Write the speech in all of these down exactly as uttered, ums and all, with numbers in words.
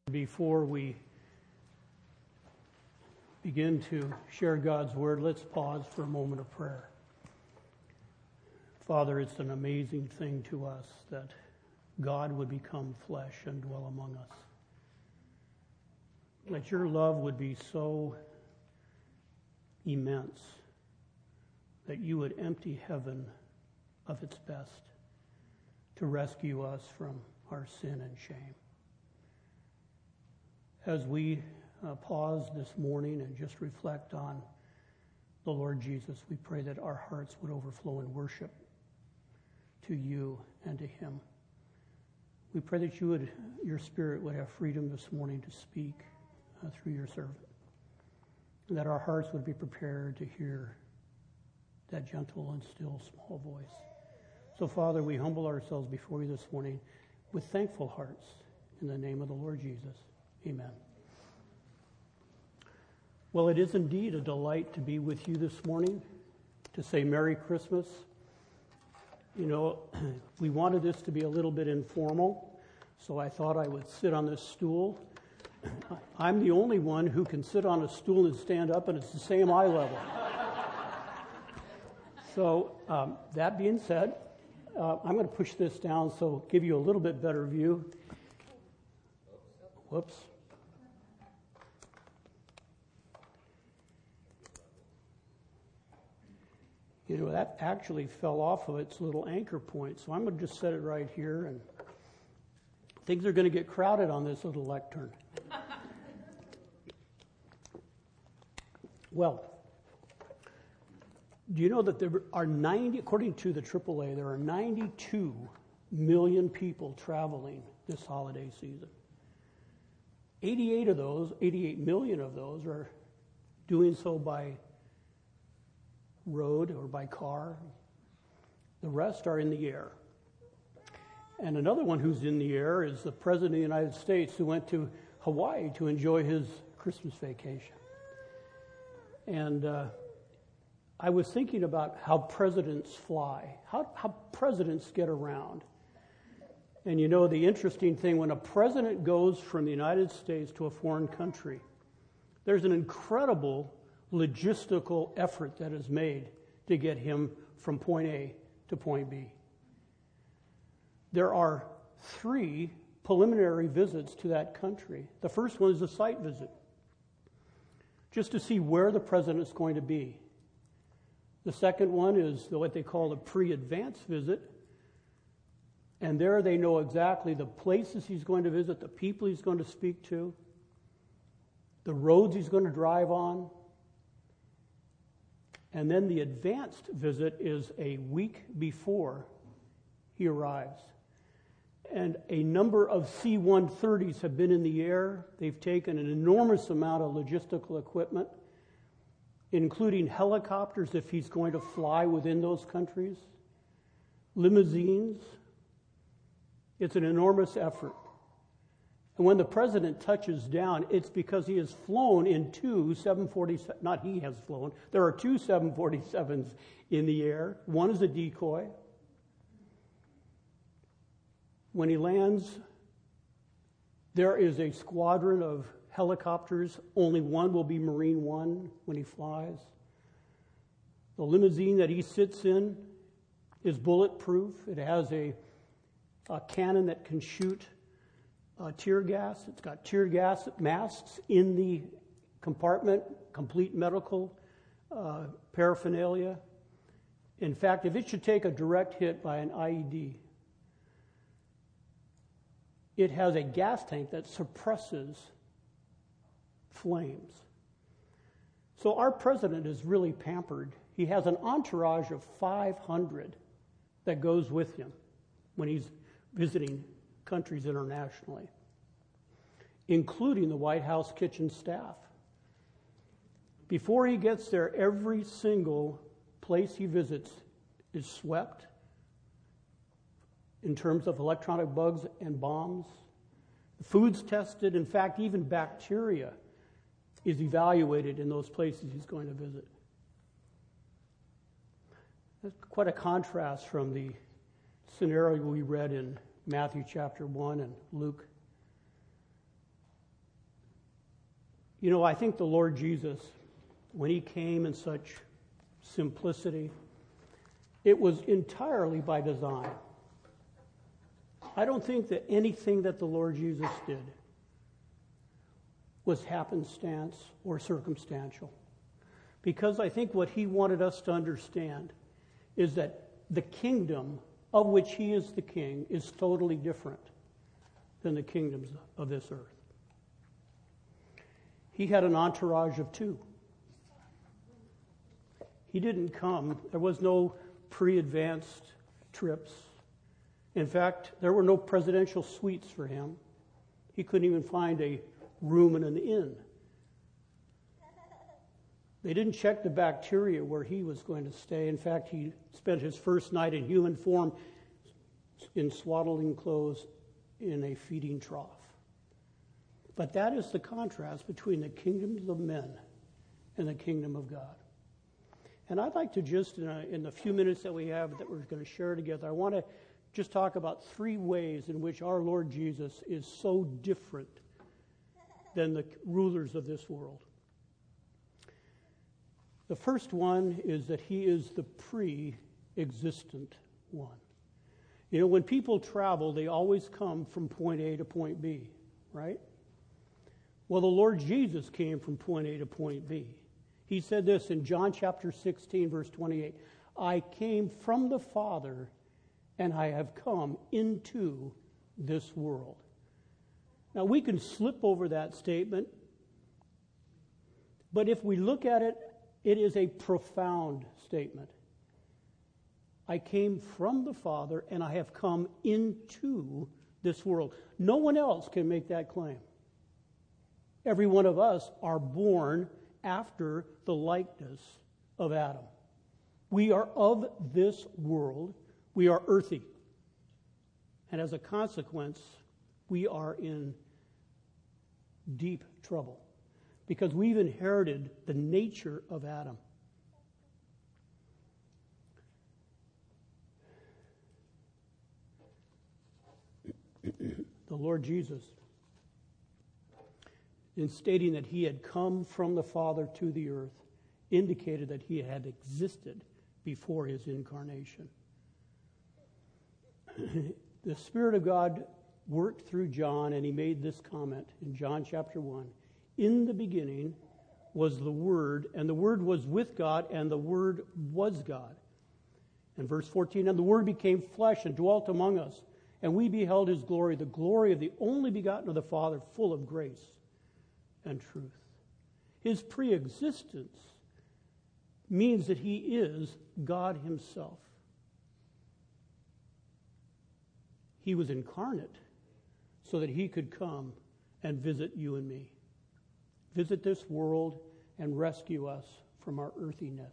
Before we begin to share God's word, let's pause for a moment of prayer. Father, it's an amazing thing to us that God would become flesh and dwell among us. That your love would be so immense that you would empty heaven of its best to rescue us from our sin and shame. As we uh, pause this morning and just reflect on the Lord Jesus, we pray that our hearts would overflow in worship to you and to him. We pray that you would, your Spirit would have freedom this morning to speak uh, through your servant, and that our hearts would be prepared to hear that gentle and still small voice. So, Father, we humble ourselves before you this morning with thankful hearts in the name of the Lord Jesus. Amen. Well, it is indeed a delight to be with you this morning, to say Merry Christmas. You know, we wanted this to be a little bit informal, so I thought I would sit on this stool. I'm the only one who can sit on a stool and stand up, and it's the same eye level. So, um, that being said, uh, I'm going to push this down so give you a little bit better view. Whoops. You know, that actually fell off of its little anchor point, so I'm going to just set it right here, and things are going to get crowded on this little lectern. Well, do you know that there are ninety, according to the triple A, there are ninety-two million people traveling this holiday season. eighty-eight of those, eighty-eight million of those are doing so by road or by car. The rest are in the air. And another one who's in the air is the President of the United States, who went to Hawaii to enjoy his Christmas vacation. And uh, I was thinking about how presidents fly, how, how presidents get around. And you know, the interesting thing, when a president goes from the United States to a foreign country, there's an incredible logistical effort that is made to get him from point A to point B. There are three preliminary visits to that country. The first one is a site visit, just to see where the president is going to be. The second one is what they call a pre-advance visit, and there they know exactly the places he's going to visit, the people he's going to speak to, the roads he's going to drive on. And then the advanced visit is a week before he arrives. And a number of C one thirties have been in the air. They've taken an enormous amount of logistical equipment, including helicopters if he's going to fly within those countries, limousines. It's an enormous effort. And when the president touches down, it's because he has flown in two seven forty-seven, not he has flown, there are two seven forty-sevens in the air. One is a decoy. When he lands, there is a squadron of helicopters. Only one will be Marine One when he flies. The limousine that he sits in is bulletproof. It has a, a cannon that can shoot Uh, tear gas. It's got tear gas masks in the compartment, complete medical uh, paraphernalia. In fact, if it should take a direct hit by an I E D, it has a gas tank that suppresses flames. So our president is really pampered. He has an entourage of five hundred that goes with him when he's visiting countries internationally, including the White House kitchen staff. Before he gets there, every single place he visits is swept in terms of electronic bugs and bombs. The food's tested. In fact, even bacteria is evaluated in those places he's going to visit. That's quite a contrast from the scenario we read in Matthew chapter one and Luke You know, I think the Lord Jesus, when he came in such simplicity, it was entirely by design. I don't think that anything that the Lord Jesus did was happenstance or circumstantial. Because I think what he wanted us to understand is that the kingdom of which he is the king is totally different than the kingdoms of this earth. He had an entourage of two. He didn't come, there was no pre-advanced trips. In fact, there were no presidential suites for him. He couldn't even find a room in an inn. They didn't check the bacteria where he was going to stay. In fact, he spent his first night in human form in swaddling clothes in a feeding trough. But that is the contrast between the kingdoms of men and the kingdom of God. And I'd like to just, in, a, in the few minutes that we have that we're going to share together, I want to just talk about three ways in which our Lord Jesus is so different than the rulers of this world. The first one is that he is the pre-existent one. You know, when people travel, they always come from point A to point B, right? Well, the Lord Jesus came from point A to point B. He said this in John chapter sixteen, verse twenty-eight, I came from the Father, and I have come into this world. Now, we can slip over that statement, but if we look at it, it is a profound statement. I came from the Father, and I have come into this world. No one else can make that claim. Every one of us are born after the likeness of Adam. We are of this world. We are earthy. And as a consequence, we are in deep trouble because we've inherited the nature of Adam. The Lord Jesus, in stating that he had come from the Father to the earth, indicated that he had existed before his incarnation. The Spirit of God worked through John, and he made this comment in John chapter one. In the beginning was the Word, and the Word was with God, and the Word was God. And verse fourteen, and the Word became flesh and dwelt among us, and we beheld his glory, the glory of the only begotten of the Father, full of grace and truth. His pre-existence means that he is God himself. He was incarnate so that he could come and visit you and me, visit this world and rescue us from our earthiness.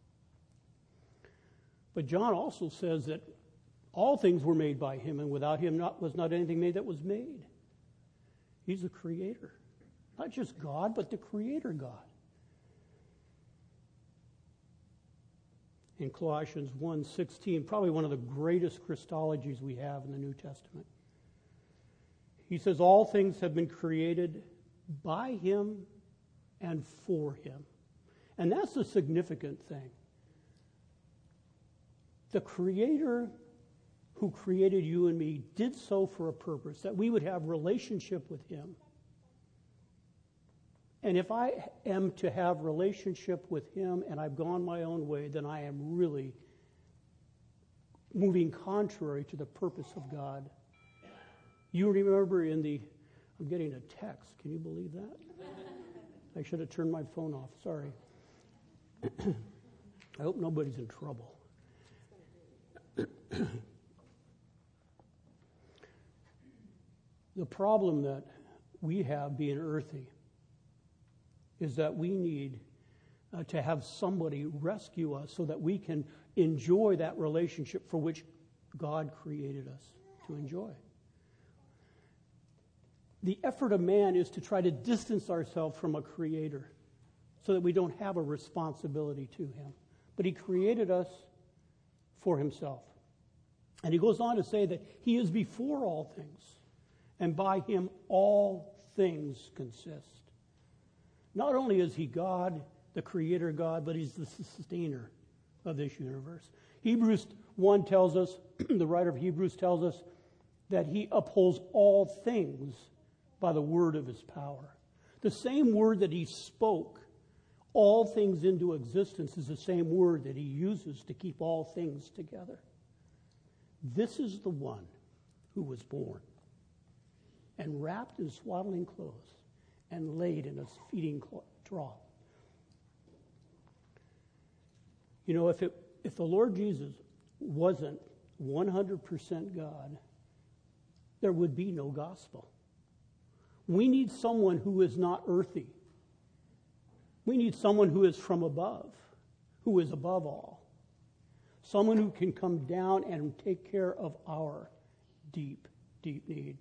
But John also says that all things were made by him, and without him not, was not anything made that was made. He's the creator. Not just God, but the creator God. In Colossians one sixteen, probably one of the greatest Christologies we have in the New Testament. He says, all things have been created by him and for him. And that's the significant thing. The Creator who created you and me did so for a purpose, that we would have relationship with him. And if I am to have relationship with him and I've gone my own way, then I am really moving contrary to the purpose of God. You remember in the, I'm getting a text. Can you believe that? I should have turned my phone off. Sorry. I hope nobody's in trouble. The problem that we have being earthy is that we need uh, to have somebody rescue us so that we can enjoy that relationship for which God created us to enjoy. The effort of man is to try to distance ourselves from a creator so that we don't have a responsibility to him. But he created us for himself. And he goes on to say that he is before all things, and by him all things consist. Not only is he God, the creator God, but he's the sustainer of this universe. Hebrews one tells us, the writer of Hebrews tells us, that he upholds all things by the word of his power. The same word that he spoke all things into existence is the same word that he uses to keep all things together. This is the one who was born and wrapped in swaddling clothes and laid in a feeding trough. You know, if it if the Lord Jesus wasn't one hundred percent God, there would be no gospel. We need someone who is not earthy. We need someone who is from above, who is above all. Someone who can come down and take care of our deep, deep need.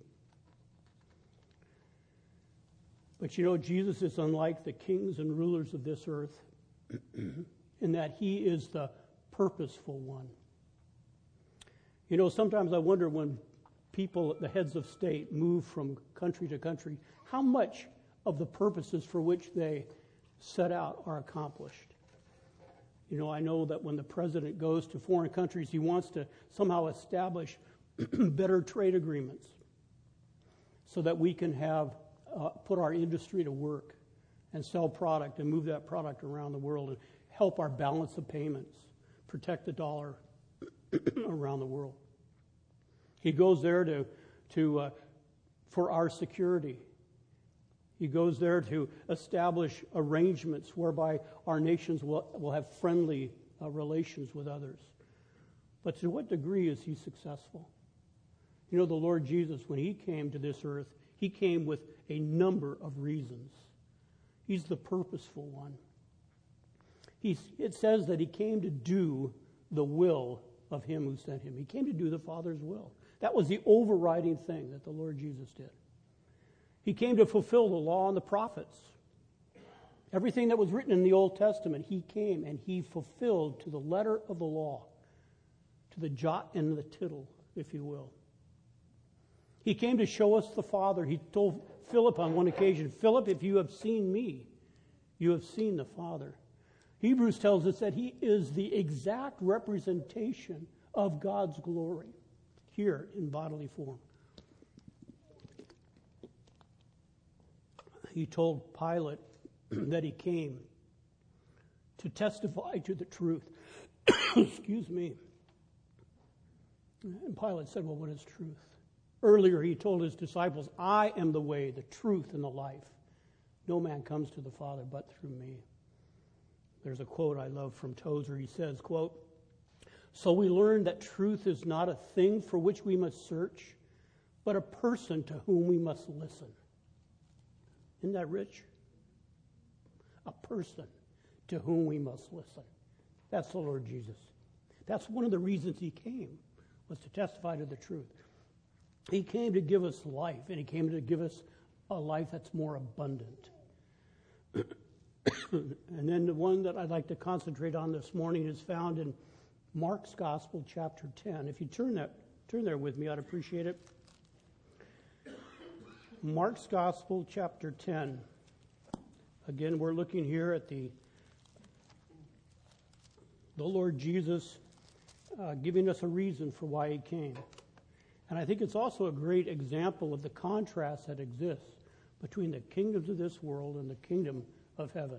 But you know, Jesus is unlike the kings and rulers of this earth in that he is the purposeful one. You know, sometimes I wonder when people, the heads of state, move from country to country, how much of the purposes for which they set out are accomplished. You know, I know that when the president goes to foreign countries, he wants to somehow establish better trade agreements so that we can have uh, put our industry to work and sell product and move that product around the world and help our balance of payments, protect the dollar around the world. He goes there to, to uh, for our security. He goes there to establish arrangements whereby our nations will, will have friendly uh, relations with others. But to what degree is he successful? You know, the Lord Jesus, when he came to this earth, he came with a number of reasons. He's the purposeful one. He's, it says that he came to do the will of him who sent him. He came to do the Father's will. That was the overriding thing that the Lord Jesus did. He came to fulfill the law and the prophets. Everything that was written in the Old Testament, he came and he fulfilled to the letter of the law, to the jot and the tittle, if you will. He came to show us the Father. He told Philip on one occasion, Philip, if you have seen me, you have seen the Father. Hebrews tells us that he is the exact representation of God's glory here in bodily form. He told Pilate that he came to testify to the truth. Excuse me. And Pilate said, well, what is truth? Earlier he told his disciples, I am the way, the truth, and the life. No man comes to the Father but through me. There's a quote I love from Tozer. He says, quote, so we learn that truth is not a thing for which we must search, but a person to whom we must listen. Isn't that rich? A person to whom we must listen. That's the Lord Jesus. That's one of the reasons he came, was to testify to the truth. He came to give us life, and he came to give us a life that's more abundant. And then the one that I'd like to concentrate on this morning is found in Mark's Gospel, chapter ten. If you turn that, turn there with me, I'd appreciate it. Mark's Gospel, chapter ten. Again, we're looking here at the, the Lord Jesus uh, giving us a reason for why he came. And I think it's also a great example of the contrast that exists between the kingdoms of this world and the kingdom of heaven.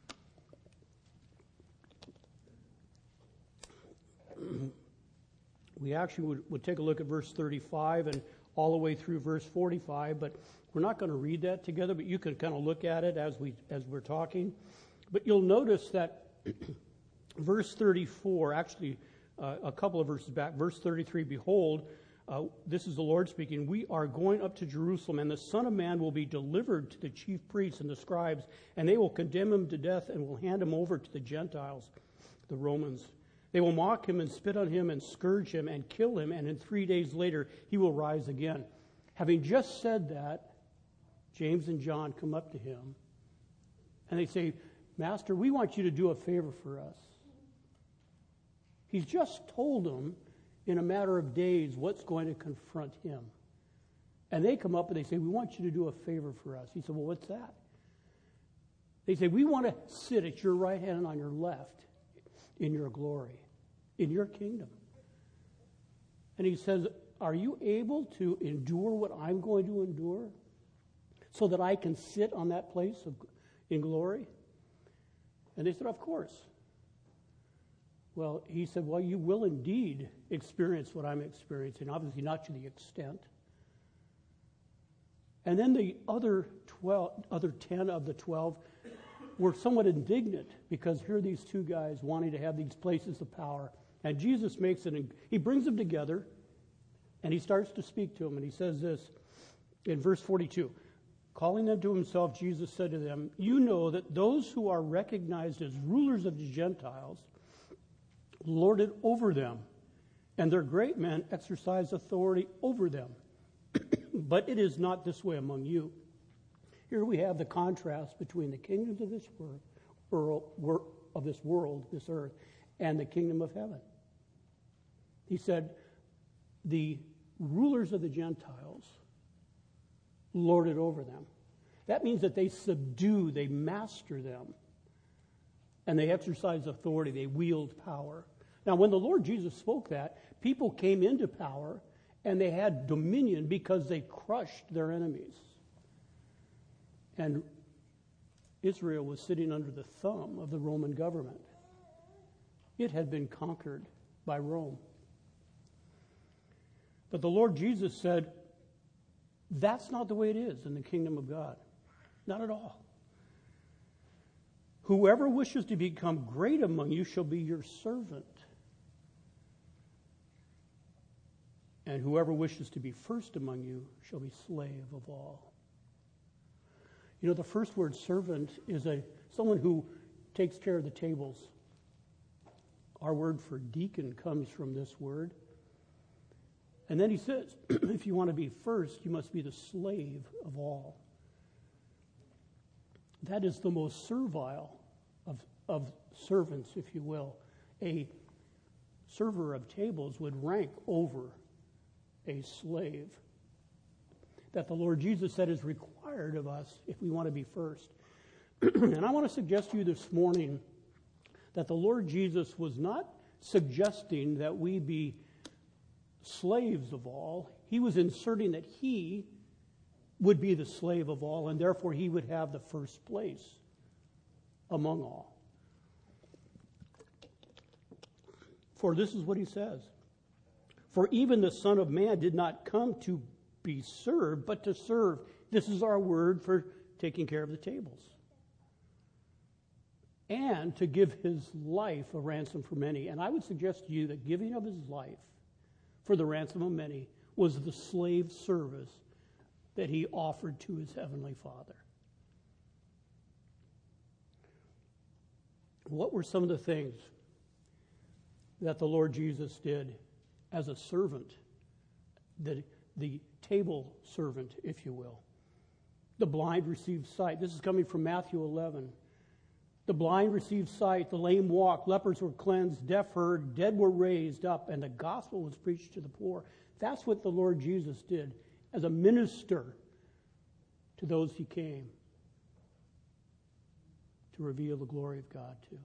We actually would, would take a look at verse thirty-five and all the way through verse forty-five, but we're not going to read that together, but you can kind of look at it as, we, as we're talking. But you'll notice that verse thirty-four, actually uh, a couple of verses back, verse thirty-three, behold, uh, this is the Lord speaking, we are going up to Jerusalem, and the Son of Man will be delivered to the chief priests and the scribes, and they will condemn him to death and will hand him over to the Gentiles, the Romans. They will mock him and spit on him and scourge him and kill him, and in three days later he will rise again. Having just said that, James and John come up to him, and they say, Master, we want you to do a favor for us. He's just told them in a matter of days what's going to confront him. And they come up and they say, we want you to do a favor for us. He said, well, what's that? They say, we want to sit at your right hand and on your left in your glory, in your kingdom. And he says, are you able to endure what I'm going to endure so that I can sit on that place of, in glory? And they said, of course. Well, he said, well, you will indeed experience what I'm experiencing, obviously not to the extent. And then the other twelve, other ten of the twelve were somewhat indignant because here are these two guys wanting to have these places of power. And Jesus makes it, he brings them together, and he starts to speak to them. And he says this in verse forty-two. Calling them to himself, Jesus said to them, you know that those who are recognized as rulers of the Gentiles lord it over them, and their great men exercise authority over them. But it is not this way among you. Here we have the contrast between the kingdoms of this world, world, of this world, this earth, and the kingdom of heaven. He said, the rulers of the Gentiles lord it over them. That means that they subdue, they master them, and they exercise authority, they wield power. Now, when the Lord Jesus spoke that, people came into power, and they had dominion because they crushed their enemies. And Israel was sitting under the thumb of the Roman government. It had been conquered by Rome. But the Lord Jesus said, that's not the way it is in the kingdom of God. Not at all. Whoever wishes to become great among you shall be your servant. And whoever wishes to be first among you shall be slave of all. You know, the first word servant is a someone who takes care of the tables. Our word for deacon comes from this word. And then he says, if you want to be first, you must be the slave of all. That is the most servile of, of servants, if you will. A server of tables would rank over a slave. That the Lord Jesus said is required of us if we want to be first. And I want to suggest to you this morning that the Lord Jesus was not suggesting that we be slaves of all. He was inserting that he would be the slave of all, and therefore he would have the first place among all. For this is what he says. For even the Son of Man did not come to be served, but to serve. This is our word for taking care of the tables. And to give his life a ransom for many. And I would suggest to you that giving of his life for the ransom of many was the slave service that he offered to his heavenly Father. What were some of the things that the Lord Jesus did as a servant, the, the table servant, if you will? The blind received sight. This is coming from Matthew eleven. The blind received sight, the lame walked, lepers were cleansed, deaf heard, dead were raised up, and the gospel was preached to the poor. That's what the Lord Jesus did as a minister to those he came to reveal the glory of God to.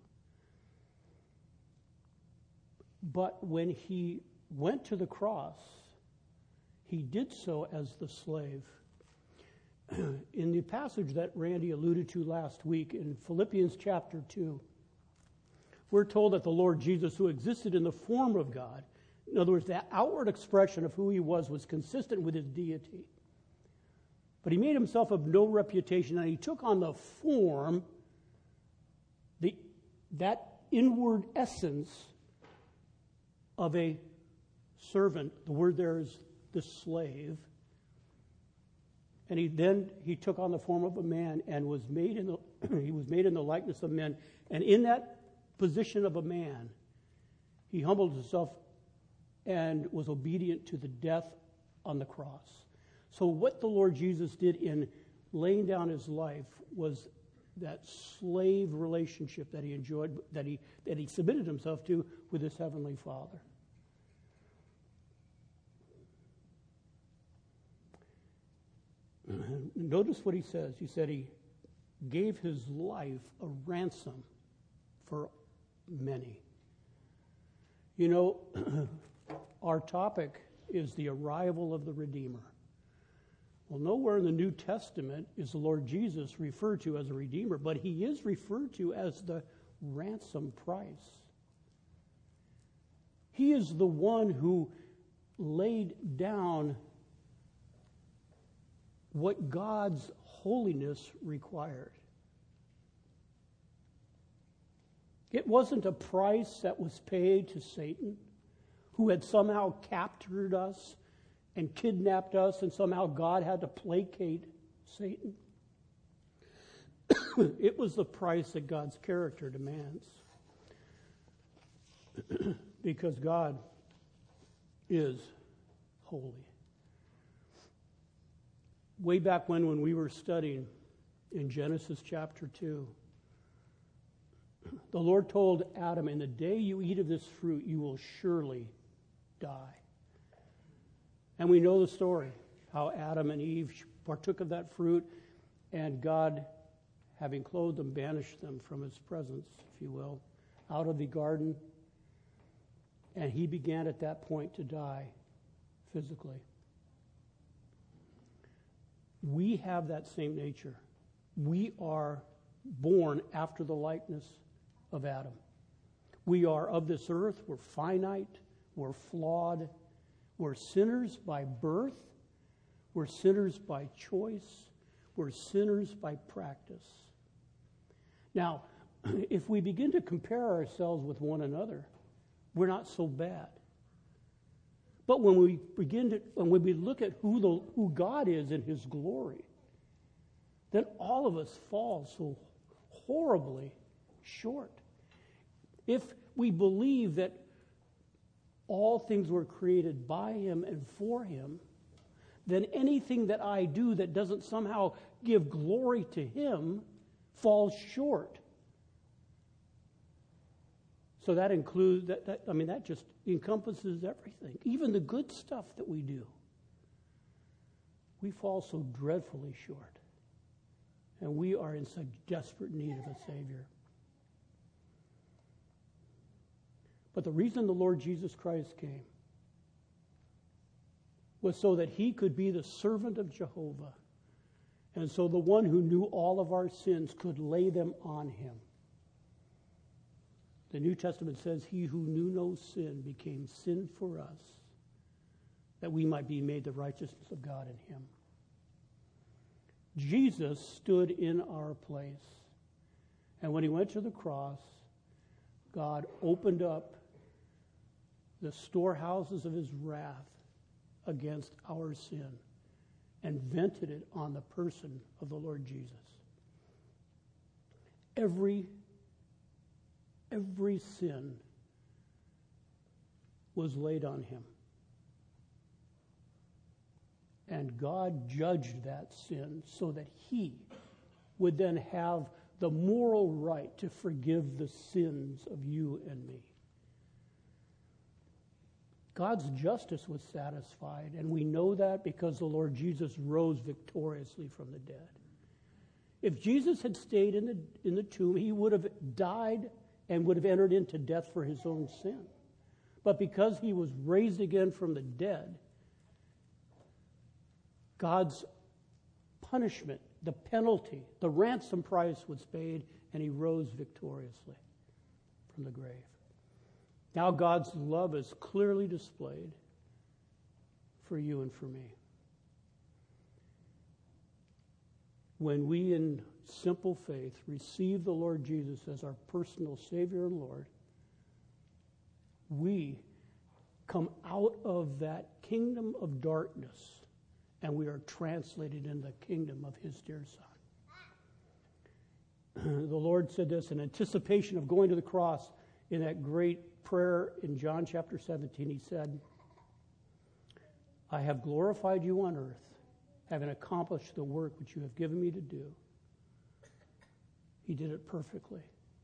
But when he went to the cross, he did so as the slave. In the passage that Randy alluded to last week in Philippians chapter two, we're told that the Lord Jesus, who existed in the form of God, in other words, that outward expression of who he was, was consistent with his deity. But he made himself of no reputation, and he took on the form, the, that inward essence of a servant. The word there is the slave. And he then he took on the form of a man and was made in the he was made in the likeness of men. And in that position of a man, he humbled himself and was obedient to the death on the cross. So what the Lord Jesus did in laying down his life was that slave relationship that he enjoyed, that he that he submitted himself to with his heavenly Father. Notice what he says. He said he gave his life a ransom for many. You know, our topic is the arrival of the Redeemer. Well, nowhere in the New Testament is the Lord Jesus referred to as a Redeemer, but he is referred to as the ransom price. He is the one who laid down what God's holiness required. It wasn't a price that was paid to Satan, who had somehow captured us and kidnapped us, and somehow God had to placate Satan. It was the price that God's character demands. Because God is holy. Way back when, when we were studying in Genesis chapter two, the Lord told Adam, in the day you eat of this fruit, you will surely die. And we know the story, how Adam and Eve partook of that fruit, and God, having clothed them, banished them from his presence, if you will, out of the garden. And he began at that point to die physically. We have that same nature. We are born after the likeness of Adam. We are of this earth. We're finite. We're flawed. We're sinners by birth. We're sinners by choice. We're sinners by practice. Now, if we begin to compare ourselves with one another, we're not so bad. But when we begin to, when we look at who the who God is in his glory, then all of us fall so horribly short. If we believe that all things were created by him and for him, then anything that I do that doesn't somehow give glory to him falls short. So that includes, that, that, I mean, that just encompasses everything, even the good stuff that we do. We fall so dreadfully short, and we are in such desperate need of a Savior. But the reason the Lord Jesus Christ came was so that he could be the servant of Jehovah, and so the one who knew all of our sins could lay them on him. The New Testament says, he who knew no sin became sin for us, that we might be made the righteousness of God in him. Jesus stood in our place. And when he went to the cross, God opened up the storehouses of his wrath against our sin and vented it on the person of the Lord Jesus. Every Every sin was laid on him. And God judged that sin so that he would then have the moral right to forgive the sins of you and me. God's justice was satisfied, and we know that because the Lord Jesus rose victoriously from the dead. If Jesus had stayed in the, in the tomb, he would have died and would have entered into death for his own sin. But because he was raised again from the dead, God's punishment, the penalty, the ransom price was paid, and he rose victoriously from the grave. Now God's love is clearly displayed for you and for me. When we in simple faith receive the Lord Jesus as our personal Savior and Lord, we come out of that kingdom of darkness and we are translated in the kingdom of his dear Son. The Lord said this in anticipation of going to the cross in that great prayer in John chapter seventeen. He said, I have glorified you on earth, having accomplished the work which you have given me to do. He did it perfectly.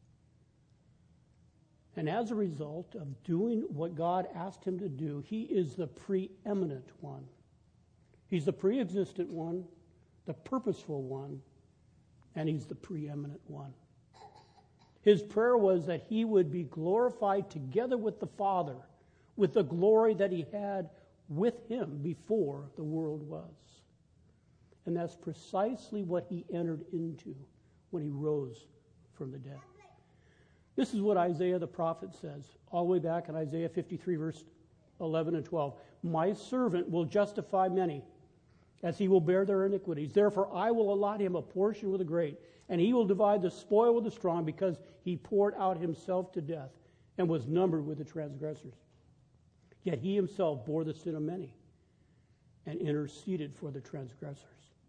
And as a result of doing what God asked him to do, he is the preeminent one. He's the pre-existent one, the purposeful one, and he's the preeminent one. His prayer was that he would be glorified together with the Father, with the glory that he had with him before the world was. And that's precisely what he entered into when he rose from the dead. This is what Isaiah the prophet says, all the way back in Isaiah fifty-three, verse eleven and twelve. My servant will justify many, as he will bear their iniquities. Therefore I will allot him a portion with the great, and he will divide the spoil with the strong, because he poured out himself to death and was numbered with the transgressors. Yet he himself bore the sin of many and interceded for the transgressors.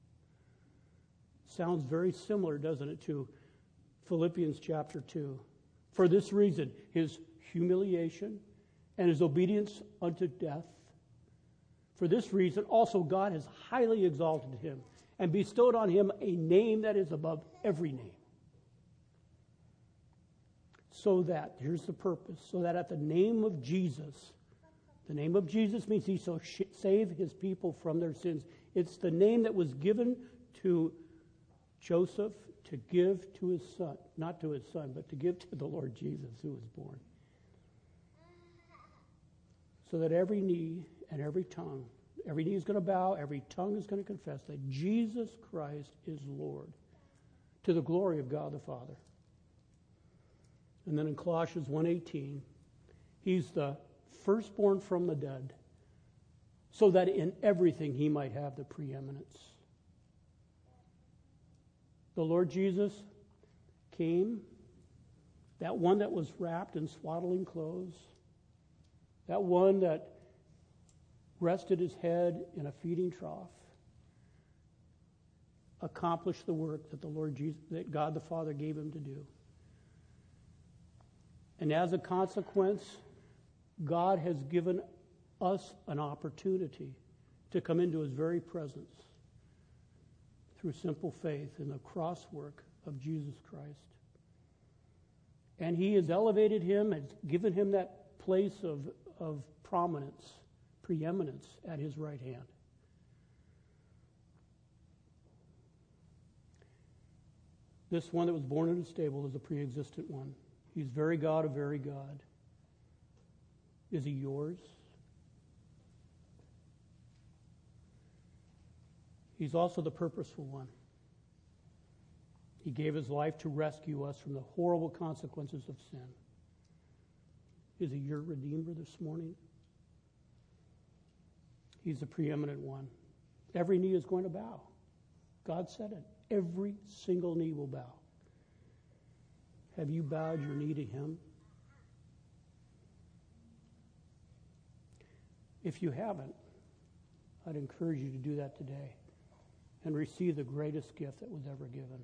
Sounds very similar, doesn't it, to Philippians chapter two. For this reason, his humiliation and his obedience unto death. For this reason, also God has highly exalted him and bestowed on him a name that is above every name. So that, here's the purpose, so that at the name of Jesus, the name of Jesus means he shall save his people from their sins. It's the name that was given to Joseph to give to his son, not to his son, but to give to the Lord Jesus who was born. So that every knee and every tongue, every knee is going to bow, every tongue is going to confess that Jesus Christ is Lord, to the glory of God the Father. And then in Colossians one eighteen, he's the firstborn from the dead, so that in everything he might have the preeminence. The Lord Jesus came, that one that was wrapped in swaddling clothes, that one that rested his head in a feeding trough, accomplished the work that the Lord Jesus, that God the Father gave him to do. And as a consequence, God has given us an opportunity to come into his very presence through simple faith in the cross work of Jesus Christ. And he has elevated him and given him that place of, of prominence, preeminence at his right hand. This one that was born in a stable is a pre-existent one. He's very God of very God. Is he yours? He's also the purposeful one. He gave his life to rescue us from the horrible consequences of sin. Is he your Redeemer this morning? He's the preeminent one. Every knee is going to bow. God said it. Every single knee will bow. Have you bowed your knee to him? If you haven't, I'd encourage you to do that today and receive the greatest gift that was ever given.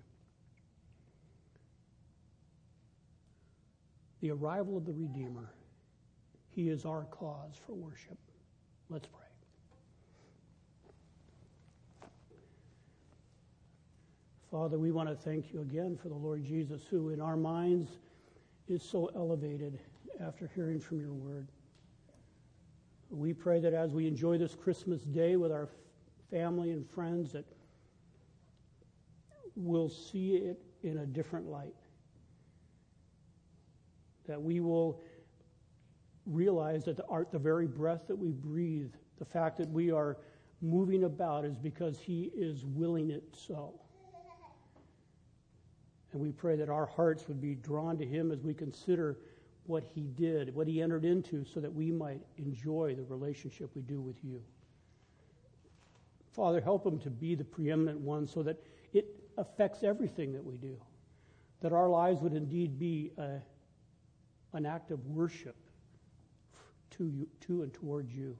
The arrival of the Redeemer. He is our cause for worship. Let's pray. Father, we want to thank you again for the Lord Jesus, who in our minds is so elevated after hearing from your word. We pray that as we enjoy this Christmas day with our family and friends, that we'll see it in a different light. That we will realize that the, art, the very breath that we breathe, the fact that we are moving about, is because he is willing it so. And we pray that our hearts would be drawn to him as we consider what he did, what he entered into, so that we might enjoy the relationship we do with you. Father, help him to be the preeminent one so that it affects everything that we do. That our lives would indeed be a, an act of worship to you, to and towards you.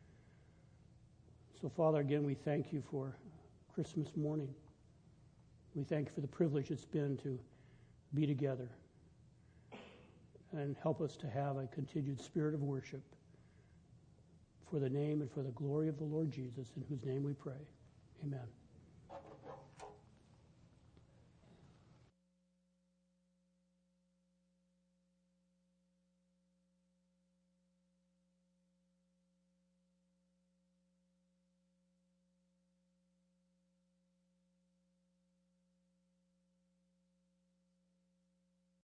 So, Father, again, we thank you for Christmas morning. We thank you for the privilege it's been to be together, and help us to have a continued spirit of worship for the name and for the glory of the Lord Jesus, in whose name we pray. Amen.